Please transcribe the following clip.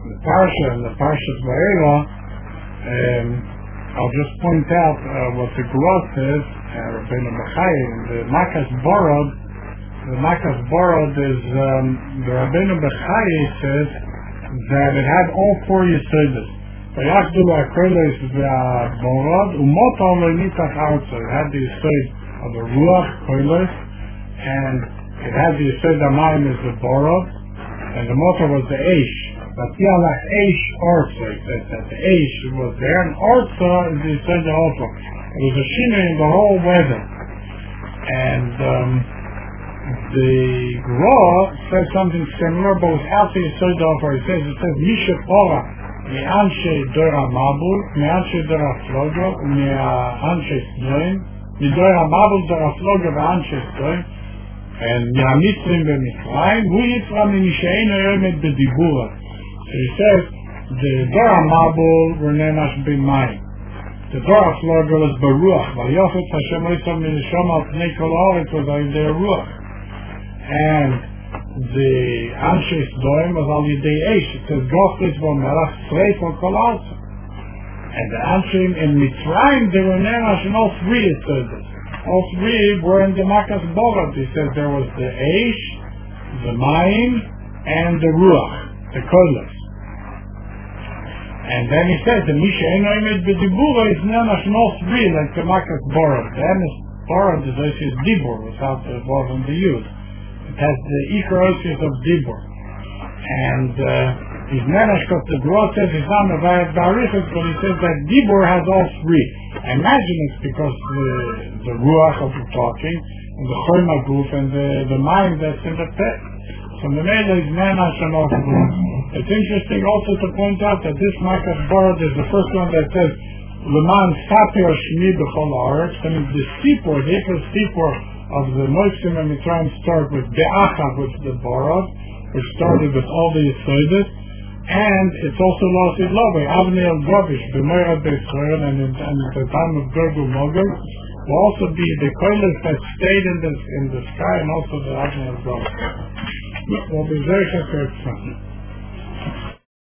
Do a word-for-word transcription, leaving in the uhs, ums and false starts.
the Parsha and the Parsha's Vayera, um, I'll just point out uh, what the Gra says, uh, Rabbeinu Bechai, in the Makas Borod. The Makas Borod is, um, the Rabbeinu Bechai says that it had all four Yesodas. Vayachdu HaKolos VaBorod, Umoto Lo Nitach Arza. It had the Yesod of the Ruach Kolos, and it had the Yesod Amayim as the Borod, and the motor was the Eish. But Yalach Eish Arza, it says that the Eish was there, and Arza is the Yesod also. It was a shina in the whole weather. And um, the Gra says something similar, but without the Yesod also. It says, it says, Misha Pora, Me'anshe Dora Mabul, Me'anshe Dora Flogo, Me'anshe Snoim, Me'dora Mabul Dora Flogo, Me'anshe Snoim, and Me'amitzrim Be'mitzrayim, Hu Yitzram Me'mishayin Yomed B'dibura. So he says, the Dora Mabul were Nenash B'mayim. The Dora Flogo was Baruch, V'yofetz Hashem Oisam Me'nishom Al Pnei Kol Haaretz was Al Yidei Ruach. And the Anshe Sdoim was Al Yidei Eish. It says, Gochlis V'Melach Sreif Al Kol Haaretz. And the Anshim in Mitzrayim, they were Nenash in all three Yesodas. All three were in the Makas Borod. He says there was the Eish, the Mayim, and the Ruach, the Kolos. And then he says the Misha Enoimed B'dibura is Nenash in all three, like the Makas Borod. The Emes Borod is Oisius Dibur, without the Borod and the Yud. It has the Iker Oisius of Dibur. And uh, he's Nenash, because the Gra says he's not Mevayat Barichas, but he says that Dibur has all three. I imagine it's because the, the Ruach of the talking, and the Chorma Guf, and the, the mind that's in the pet. So the Mela is Nenash and all three. It's interesting also to point out that this Makas Borod is the first one that says Leman Sapir Shmi B'chol Haaretz. I mean, the Sipor, the Iker Sipor of the Moisim and Mitzrayim start with Be'achav, which is the Borod, which started with all the Yesodas, and it's also lost in Love, Avnei Govish, B'meirad B'Yisrael, and in the time of Gergu Mogel, will also be the Koilos that stayed in the, in the sky, and also the Avnei Govish. Well, be very careful.